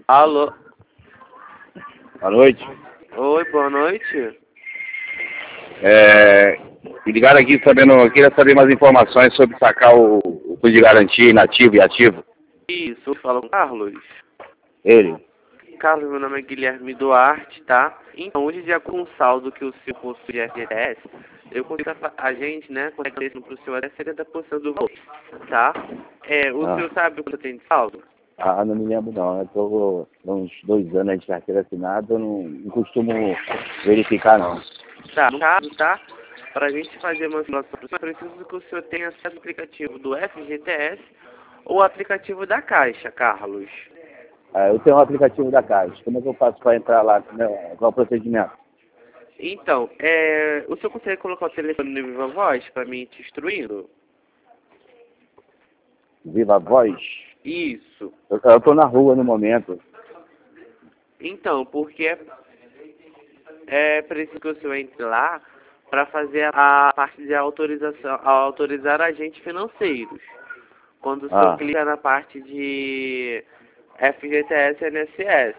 Alô? Boa noite. Oi, boa noite. Me ligaram aqui sabendo, eu queria saber mais informações sobre sacar o fundo de garantia inativo e ativo. Isso, fala com o Carlos. Ele. Carlos, meu nome é Guilherme Duarte, tá? Então, hoje, de acordo com o saldo que o seu possui de FGTS, eu consigo, a gente, né, consegue dar para o senhor até 70% do valor, tá? O senhor sabe quanto tem de saldo? Não me lembro não, eu tô há uns 2 anos de carteira assinada, eu não costumo verificar não. Tá, no caso, tá? Para a gente fazer uma simulação, eu preciso que o senhor tenha acesso ao aplicativo do FGTS ou o aplicativo da Caixa, Carlos. Eu tenho um aplicativo da Caixa, como é que eu faço para entrar lá, qual é o procedimento? Então, o senhor consegue colocar o telefone no Viva Voz para mim te instruindo? Viva Voz? Isso. Eu tô na rua no momento. Então, porque é preciso que o senhor entre lá para fazer a parte de autorização, autorizar agentes financeiros. Quando o senhor clica na parte de FGTS e INSS.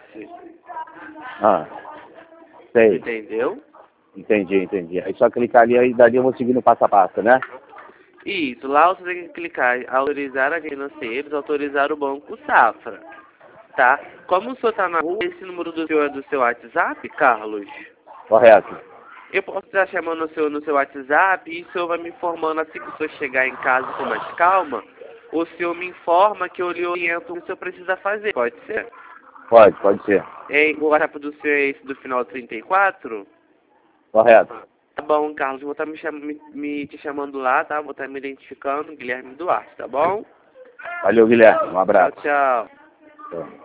Sei. Entendeu? Entendi. Aí só clicar ali e dali eu vou seguindo passo a passo, né? Isso, lá você tem que clicar em autorizar agentes financeiros, autorizar o Banco Safra, tá? Como o senhor está na rua, esse número do senhor é do seu WhatsApp, Carlos? Correto. Eu posso estar chamando o senhor no seu WhatsApp e o senhor vai me informando assim que o senhor chegar em casa com mais calma, o senhor me informa que eu lhe oriento o que o senhor precisa fazer, pode ser? Pode ser. O WhatsApp do senhor é esse do final 34? Correto. Tá bom, Carlos, vou estar te chamando lá, tá? Vou estar me identificando, Guilherme Duarte, tá bom? Valeu, Guilherme. Um abraço. Tchau. Tchau.